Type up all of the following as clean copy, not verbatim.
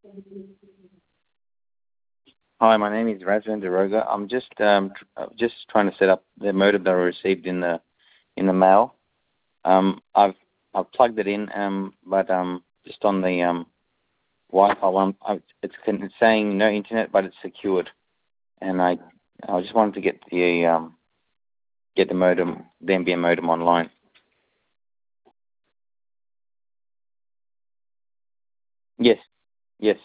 Hi, my name is Razvan DeRosa. I'm just trying to set up the modem that I received in the mail. I've plugged it in, but just on the Wi-Fi one, it's saying no internet, but it's secured, and I just wanted to get the modem, the NBN modem online. Yes, yes,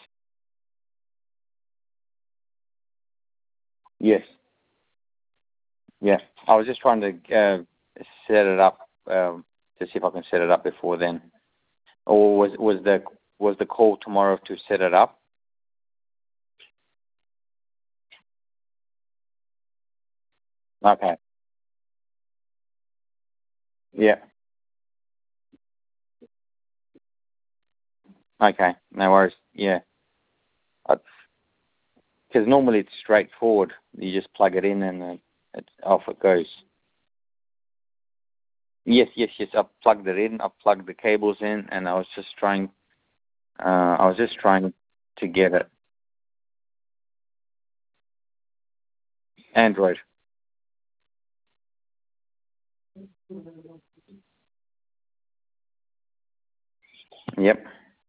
yes, yeah. I was just trying to set it up to see if I can set it up before then. Or was the call tomorrow to set it up? Okay. Yeah. Okay. No worries. Yeah. Because normally it's straightforward. You just plug it in and off it goes. Yes, yes, yes. I've plugged it in. I've plugged the cables in, and I was just trying. I was just trying to get it. Android. Yep.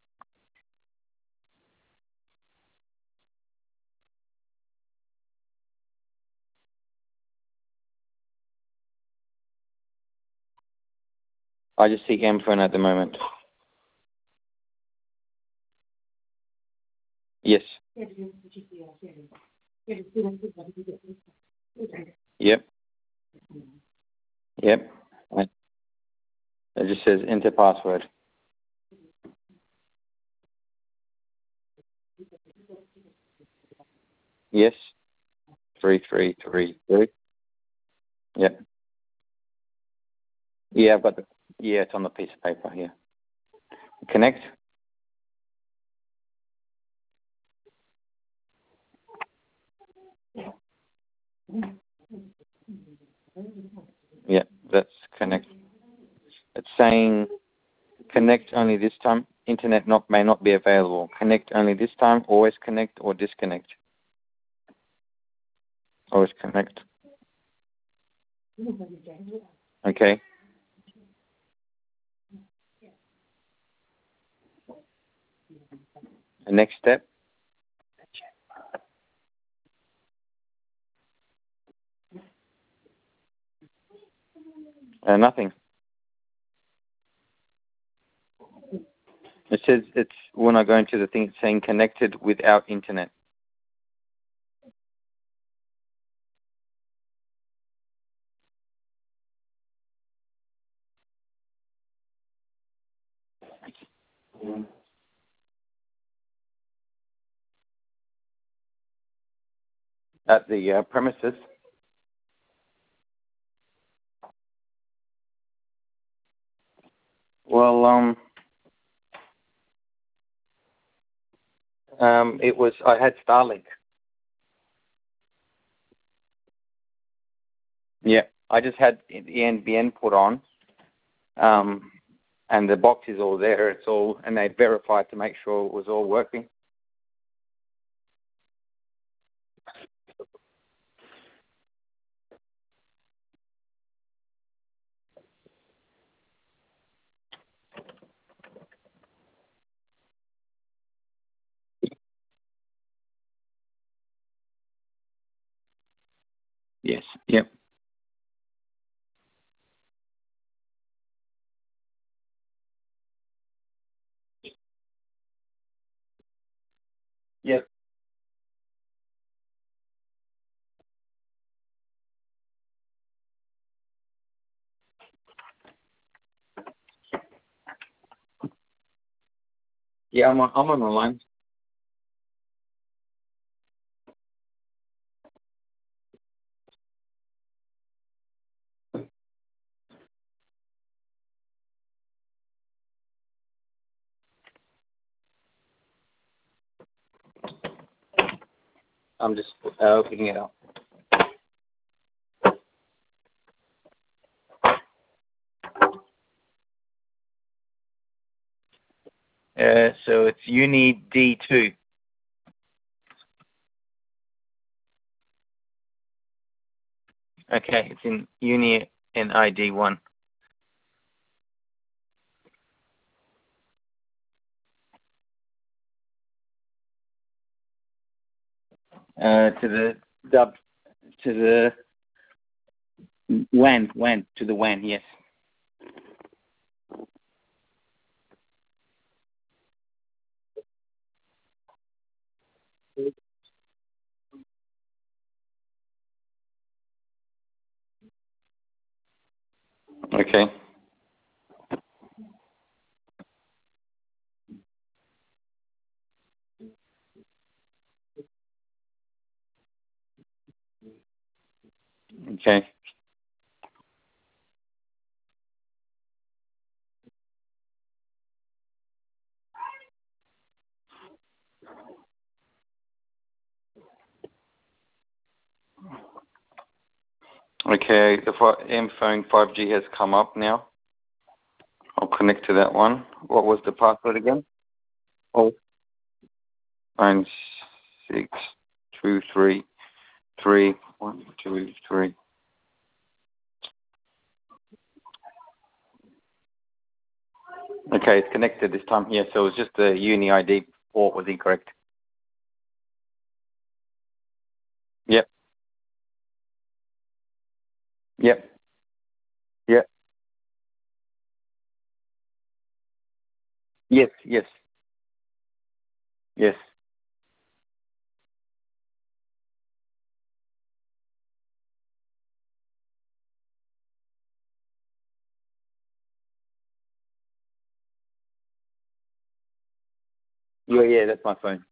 I just see M phone at the moment. Yes. Yep. Yep. It just says enter password. Yes. 3333. Yep. Yeah, I've got the. Yeah, it's on the piece of paper here. Connect. Yeah, that's connect. It's saying connect only this time. Internet may not be available. Connect only this time. Always connect or disconnect. Always connect. Okay. The next step. Nothing. It says it's when I go into the thing, it's saying connected without internet. At the premises. Well, it was. I had Starlink. Yeah, I just had the NBN put on, and the box is all there. It's all, and they verified to make sure it was all working. Yes. Yep. Yep. Yeah, I'm on the line. I'm just picking it up. So it's Uni D2. Okay, it's in Uni and ID1. To the dub, to the WAN, to the WAN, yes. Okay. Okay. Okay, the M-Phone 5G has come up now. I'll connect to that one. What was the password again? Oh, 962333123. Okay, it's connected this time. Yeah, so it was just the Uni ID port was incorrect. Yep. Yep. Yep. Yes. Yes. Yes. Yeah, that's my phone.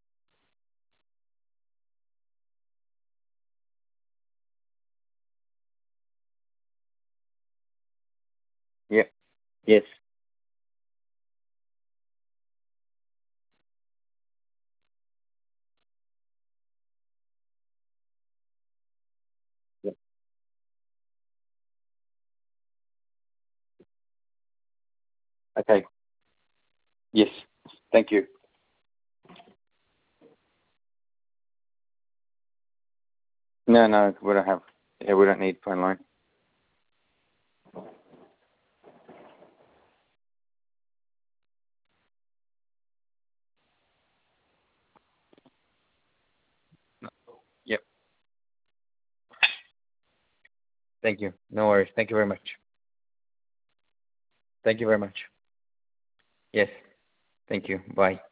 Yep. Yes. Yep. Okay. Yes. Thank you. No, we don't have. Yeah, we don't need phone line. Yep. Thank you. No worries. Thank you very much. Thank you very much. Yes. Thank you. Bye.